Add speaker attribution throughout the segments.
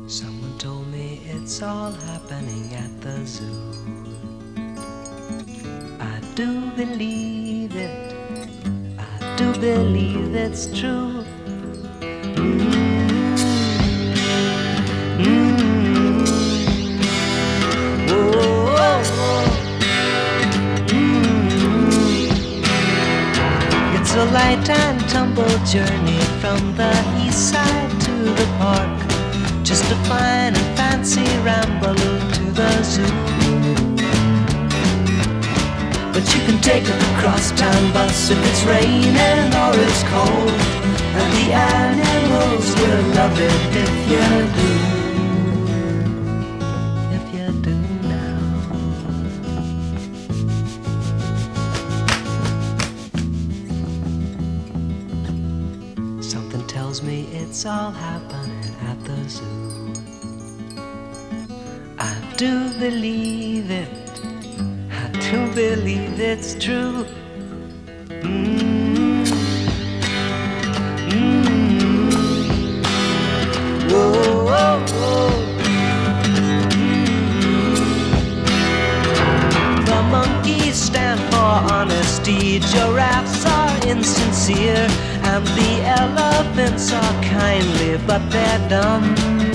Speaker 1: Someone told me it's all happening at the zoo. I do believe it. I do believe it's true. It's a light and tumble journey from the east side to the park. Just a fine and fancy ramble to the zoo. But you can take a crosstown bus if it's raining or it's cold, and the animals will love it if you do. If you do now. Something tells me it's all happening at the zoo. I do believe it. I do believe it's true. Whoa, whoa, whoa. The monkeys stand for honesty, giraffes are insincere, and the elephants are kindly, but they're dumb.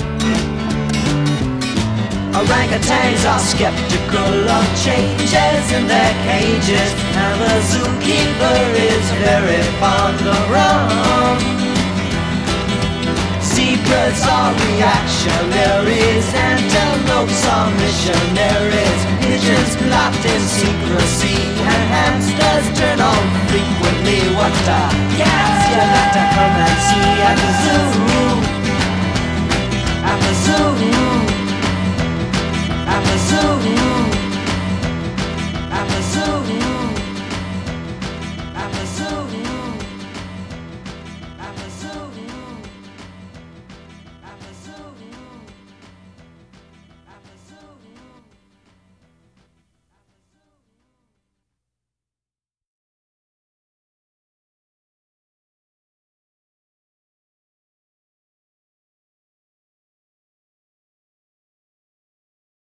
Speaker 1: Orangutans are skeptical of changes in their cages, and the zookeeper is very fond of rum. Zebras are reactionaries, antelopes are missionaries, pigeons plot in secrecy, and hamsters turn on frequently. What a gas you got to come and see at the zoo. At the zoo. At the zoo.